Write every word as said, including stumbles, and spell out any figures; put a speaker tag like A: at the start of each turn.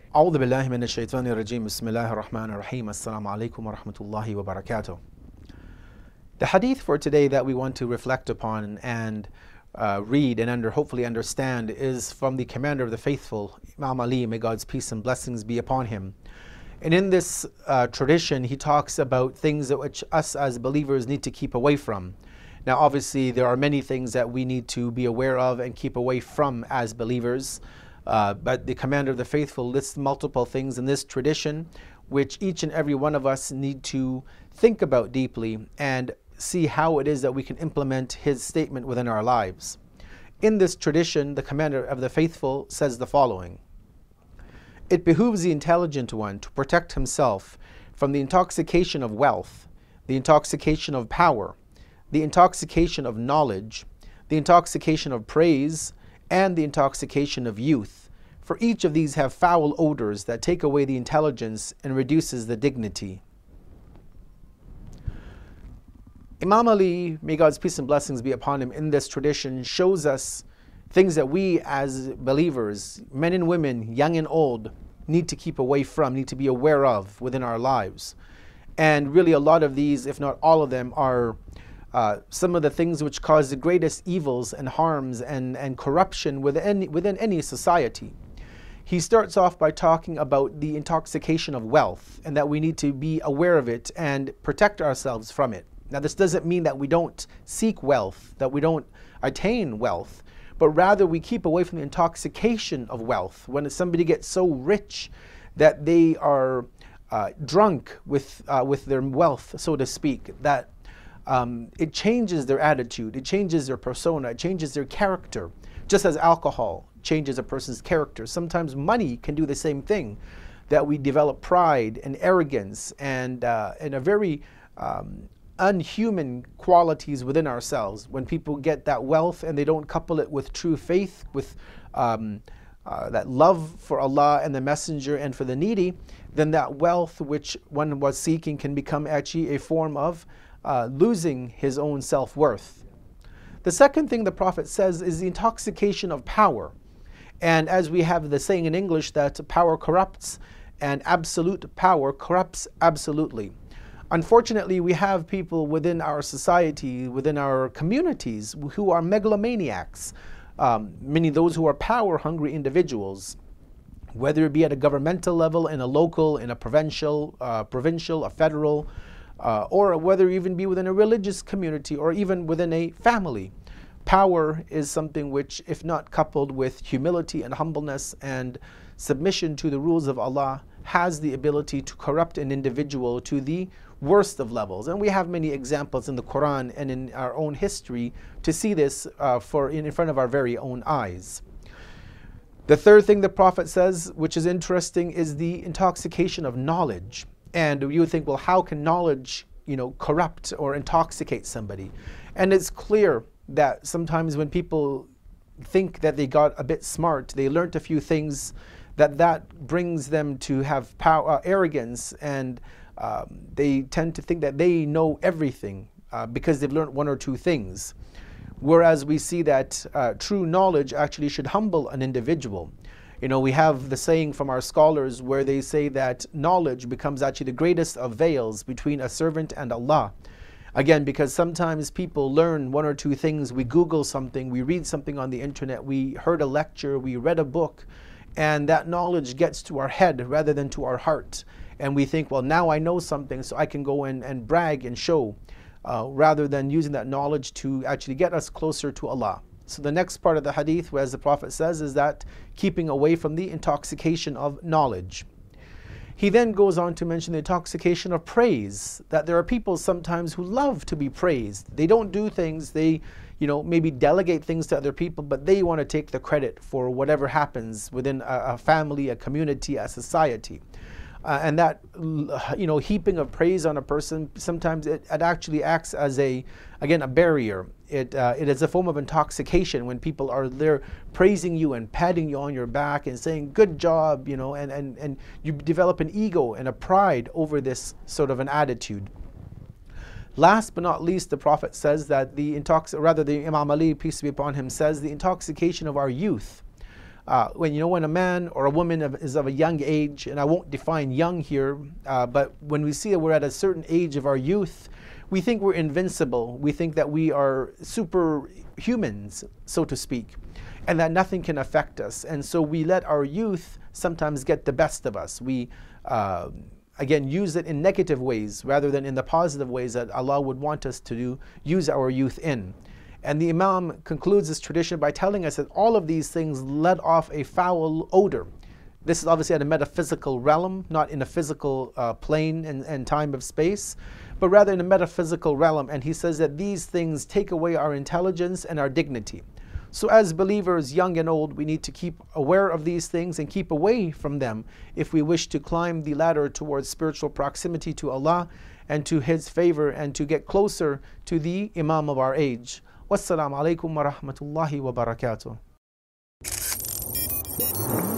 A: أعوذ بالله من الشيطان الرجيم بسم الله الرحمن الرحيم Assalamu alaikum wa rahmatullahi wa barakatuh. The hadith for today that we want to reflect upon and uh, read and under hopefully understand is from the commander of the faithful, Imam Ali, may God's peace and blessings be upon him. And in this uh, tradition, he talks about things that which us as believers need to keep away from. Now, obviously, there are many things that we need to be aware of and keep away from as believers. Uh, but the commander of the faithful lists multiple things in this tradition, which each and every one of us need to think about deeply and see how it is that we can implement his statement within our lives. In this tradition, the commander of the faithful says the following: it behooves the intelligent one to protect himself from the intoxication of wealth, the intoxication of power, the intoxication of knowledge, the intoxication of praise, and the intoxication of youth, for each of these have foul odors that take away the intelligence and reduces the dignity. Imam Ali, may God's peace and blessings be upon him, in this tradition shows us things that we as believers, men and women, young and old, need to keep away from, need to be aware of within our lives. And really a lot of these, if not all of them, are Uh, some of the things which cause the greatest evils and harms and, and corruption within any, within any society. He starts off by talking about the intoxication of wealth and that we need to be aware of it and protect ourselves from it. Now, this doesn't mean that we don't seek wealth, that we don't attain wealth, but rather we keep away from the intoxication of wealth. When somebody gets so rich that they are uh, drunk with, uh, with their wealth, so to speak, that Um, it changes their attitude, it changes their persona, it changes their character. Just as alcohol changes a person's character, sometimes money can do the same thing, that we develop pride and arrogance and, uh, and a very um, unhuman qualities within ourselves. When people get that wealth and they don't couple it with true faith, with um, uh, that love for Allah and the Messenger and for the needy, then that wealth which one was seeking can become actually a form of Uh, losing his own self-worth. The second thing the Prophet says is the intoxication of power. And as we have the saying in English that power corrupts and absolute power corrupts absolutely. Unfortunately, we have people within our society, within our communities, who are megalomaniacs, um, meaning those who are power-hungry individuals, whether it be at a governmental level, in a local, in a provincial, uh, provincial, a federal, Uh, or whether even be within a religious community or even within a family. Power is something which, if not coupled with humility and humbleness and submission to the rules of Allah, has the ability to corrupt an individual to the worst of levels. And we have many examples in the Quran and in our own history to see this uh, for in front of our very own eyes. The third thing the Prophet says, which is interesting, is the intoxication of knowledge. And you would think, well, how can knowledge, you know, corrupt or intoxicate somebody? And it's clear that sometimes when people think that they got a bit smart, they learned a few things, that that brings them to have power, uh, arrogance, and um, they tend to think that they know everything uh, because they've learned one or two things. Whereas we see that uh, true knowledge actually should humble an individual. You know, we have the saying from our scholars where they say that knowledge becomes actually the greatest of veils between a servant and Allah. Again, because sometimes people learn one or two things, we Google something, we read something on the internet, we heard a lecture, we read a book, and that knowledge gets to our head rather than to our heart. And we think, well, now I know something, so I can go in and brag and show, uh, rather than using that knowledge to actually get us closer to Allah. So the next part of the hadith, as the Prophet says, is that keeping away from the intoxication of knowledge. He then goes on to mention the intoxication of praise, that there are people sometimes who love to be praised. They don't do things, they, you know, maybe delegate things to other people, but they want to take the credit for whatever happens within a, a family, a community, a society. Uh, and that, you know, heaping of praise on a person, sometimes it, it actually acts as a, again, a barrier. It, uh, it is a form of intoxication when people are there praising you and patting you on your back and saying, good job, you know, and, and, and you develop an ego and a pride over this sort of an attitude. Last but not least, the Prophet says that the intox, rather the Imam Ali, peace be upon him, says the intoxication of our youth. Uh, when you know when a man or a woman of, is of a young age, and I won't define young here, uh, but when we see that we're at a certain age of our youth, we think we're invincible. We think that we are superhumans, so to speak, and that nothing can affect us. And so we let our youth sometimes get the best of us. We, uh, again, use it in negative ways rather than in the positive ways that Allah would want us to do, use our youth in. And the Imam concludes this tradition by telling us that all of these things let off a foul odor. This is obviously at a metaphysical realm, not in a physical uh, plane and, and time of space, but rather in a metaphysical realm. And he says that these things take away our intelligence and our dignity. So as believers, young and old, we need to keep aware of these things and keep away from them if we wish to climb the ladder towards spiritual proximity to Allah and to His favor and to get closer to the Imam of our age. Wassalamu alaikum wa rahmatullahi wa barakatuh.